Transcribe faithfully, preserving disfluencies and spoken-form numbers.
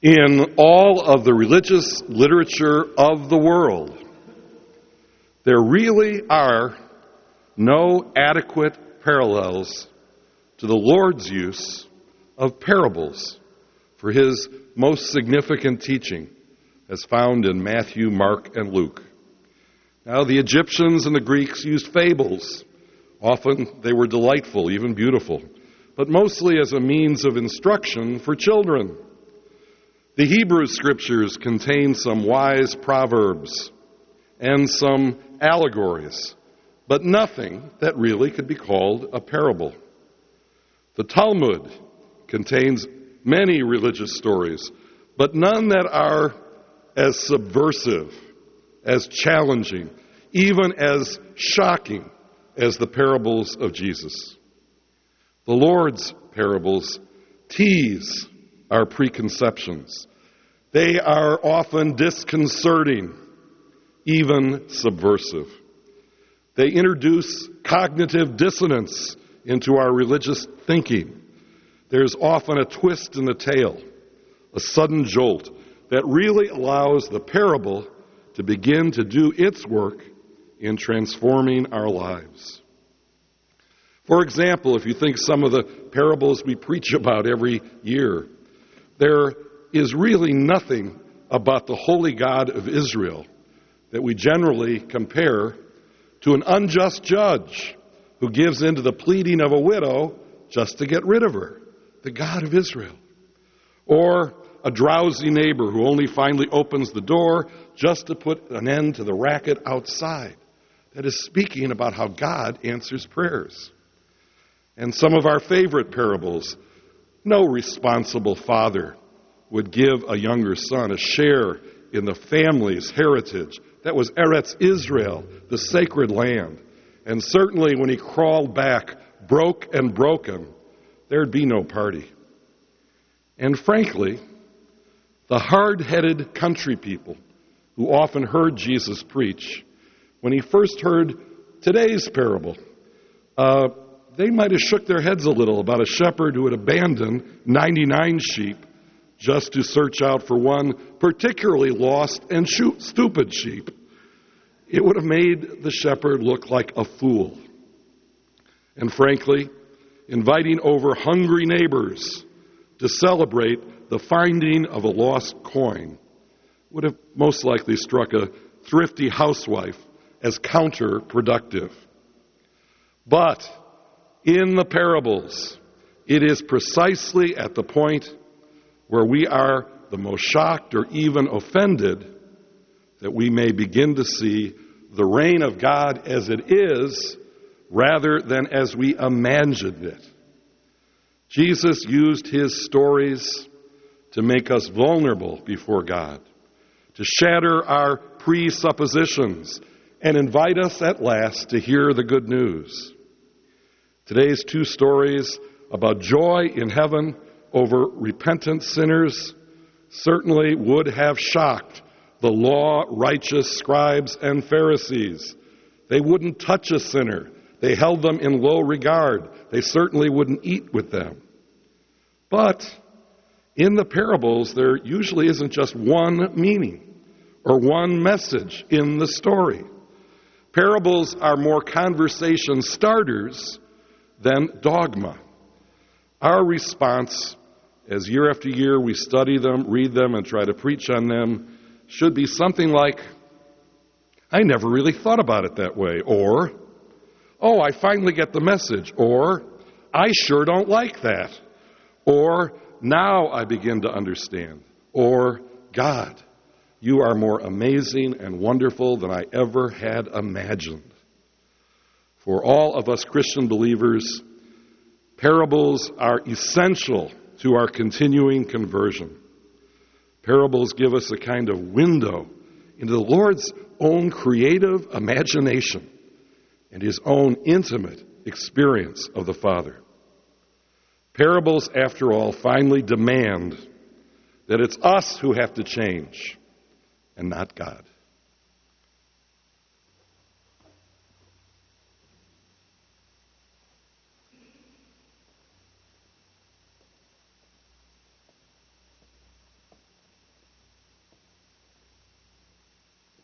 In all of the religious literature of the world, there really are no adequate parallels to the Lord's use of parables for his most significant teaching, as found in Matthew, Mark, and Luke. Now, the Egyptians and the Greeks used fables. Often they were delightful, even beautiful, but mostly as a means of instruction for children. The Hebrew Scriptures contain some wise proverbs and some allegories, but nothing that really could be called a parable. The Talmud contains many religious stories, but none that are as subversive, as challenging, even as shocking as the parables of Jesus. The Lord's parables tease our preconceptions. They are often disconcerting, even subversive. They introduce cognitive dissonance into our religious thinking. There's often a twist in the tale, a sudden jolt that really allows the parable to begin to do its work in transforming our lives. For example, if you think some of the parables we preach about every year, there is really nothing about the holy God of Israel that we generally compare to an unjust judge who gives in to the pleading of a widow just to get rid of her, the God of Israel. Or a drowsy neighbor who only finally opens the door just to put an end to the racket outside. That is speaking about how God answers prayers. And some of our favorite parables, no responsible father would give a younger son a share in the family's heritage. That was Eretz Israel, the sacred land. And certainly when he crawled back, broke and broken, there'd be no party. And frankly, the hard-headed country people who often heard Jesus preach, when he first heard today's parable, uh, they might have shook their heads a little about a shepherd who had abandoned ninety-nine sheep just to search out for one particularly lost and stupid sheep. It would have made the shepherd look like a fool. And frankly, inviting over hungry neighbors to celebrate the finding of a lost coin would have most likely struck a thrifty housewife as counterproductive. But in the parables, it is precisely at the point where we are the most shocked or even offended that we may begin to see the reign of God as it is rather than as we imagined it. Jesus used his stories to make us vulnerable before God, to shatter our presuppositions, and invite us at last to hear the good news. Today's two stories about joy in heaven over repentant sinners certainly would have shocked the law-righteous scribes and Pharisees. They wouldn't touch a sinner. They held them in low regard. They certainly wouldn't eat with them. But in the parables, there usually isn't just one meaning or one message in the story. Parables are more conversation starters than dogma. Our response, as year after year we study them, read them, and try to preach on them, should be something like, I never really thought about it that way, or, oh, I finally get the message, or, I sure don't like that, or, now I begin to understand, or, God, you are more amazing and wonderful than I ever had imagined. For all of us Christian believers, parables are essential to our continuing conversion. Parables give us a kind of window into the Lord's own creative imagination and his own intimate experience of the Father. Parables, after all, finally demand that it's us who have to change and not God.